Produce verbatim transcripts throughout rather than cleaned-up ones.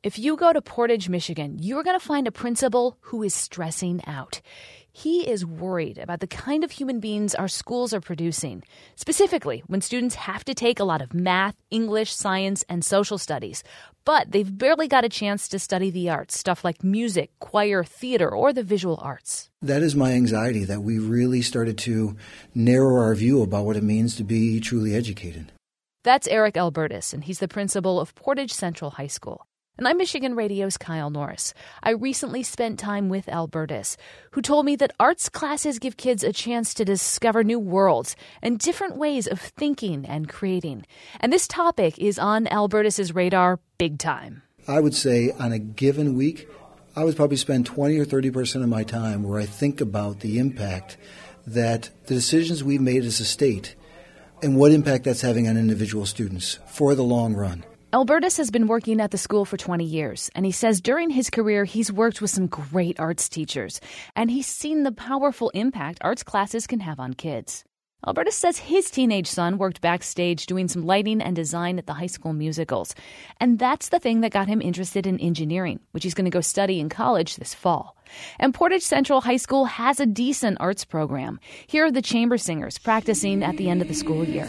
If you go to Portage, Michigan, you're going to find a principal who is stressing out. He is worried about the kind of human beings our schools are producing, specifically when students have to take a lot of math, English, science, and social studies. But they've barely got a chance to study the arts, stuff like music, choir, theater, or the visual arts. That is my anxiety, that we really started to narrow our view about what it means to be truly educated. That's Eric Albertus, and he's the principal of Portage Central High School. And I'm Michigan Radio's Kyle Norris. I recently spent time with Albertus, who told me that arts classes give kids a chance to discover new worlds and different ways of thinking and creating. And this topic is on Albertus's radar big time. I would say on a given week, I would probably spend twenty or thirty percent of my time where I think about the impact that the decisions we've made as a state and what impact that's having on individual students for the long run. Albertus has been working at the school for twenty years, and he says during his career he's worked with some great arts teachers, and he's seen the powerful impact arts classes can have on kids. Albertus says his teenage son worked backstage doing some lighting and design at the high school musicals, and that's the thing that got him interested in engineering, which he's going to go study in college this fall. And Portage Central High School has a decent arts program. Here are the chamber singers practicing at the end of the school year.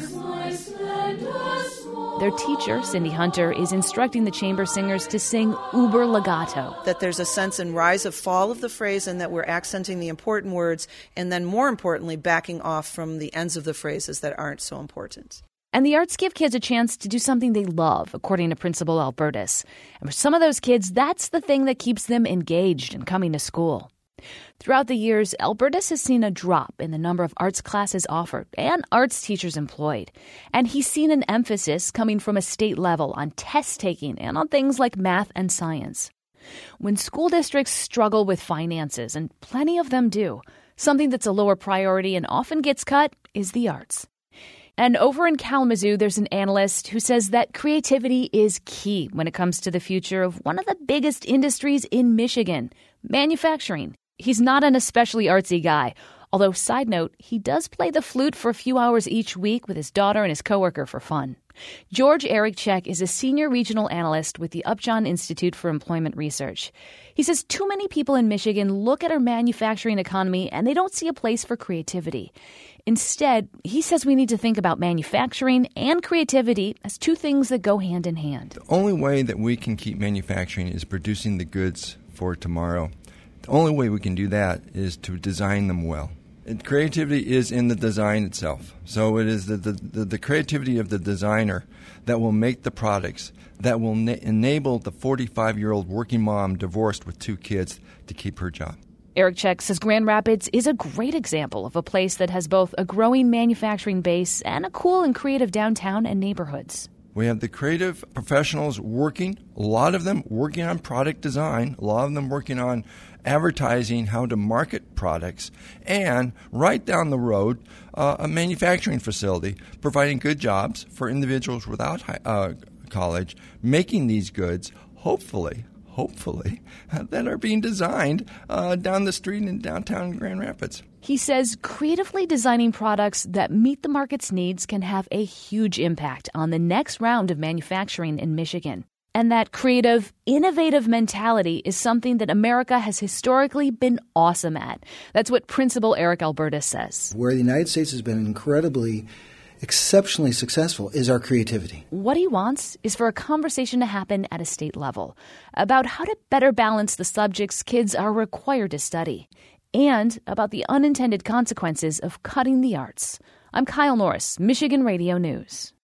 Their teacher, Cindy Hunter, is instructing the chamber singers to sing uber legato. That there's a sense in rise of fall of the phrase and that we're accenting the important words and then more importantly backing off from the ends of the phrases that aren't so important. And the arts give kids a chance to do something they love, according to Principal Albertus. And for some of those kids, that's the thing that keeps them engaged and coming to school. Throughout the years, Albertus has seen a drop in the number of arts classes offered and arts teachers employed. And he's seen an emphasis coming from a state level on test taking and on things like math and science. When school districts struggle with finances, and plenty of them do, something that's a lower priority and often gets cut is the arts. And over in Kalamazoo, there's an analyst who says that creativity is key when it comes to the future of one of the biggest industries in Michigan, manufacturing. He's not an especially artsy guy, although, side note, he does play the flute for a few hours each week with his daughter and his coworker for fun. George Erichek is a senior regional analyst with the Upjohn Institute for Employment Research. He says too many people in Michigan look at our manufacturing economy and they don't see a place for creativity. Instead, he says we need to think about manufacturing and creativity as two things that go hand in hand. The only way that we can keep manufacturing is producing the goods for tomorrow. The only way we can do that is to design them well. And creativity is in the design itself. So it is the, the, the, the creativity of the designer that will make the products, that will na- enable the forty-five-year-old working mom divorced with two kids to keep her job. Erichek says Grand Rapids is a great example of a place that has both a growing manufacturing base and a cool and creative downtown and neighborhoods. We have the creative professionals working, a lot of them working on product design, a lot of them working on advertising, how to market products, and right down the road, uh, a manufacturing facility providing good jobs for individuals without high, uh, college, making these goods, hopefully, hopefully, that are being designed uh, down the street in downtown Grand Rapids. He says creatively designing products that meet the market's needs can have a huge impact on the next round of manufacturing in Michigan. And that creative, innovative mentality is something that America has historically been awesome at. That's what Principal Eric Albertus says. Where the United States has been incredibly, exceptionally successful is our creativity. What he wants is for a conversation to happen at a state level about how to better balance the subjects kids are required to study and about the unintended consequences of cutting the arts. I'm Kyle Norris, Michigan Radio News.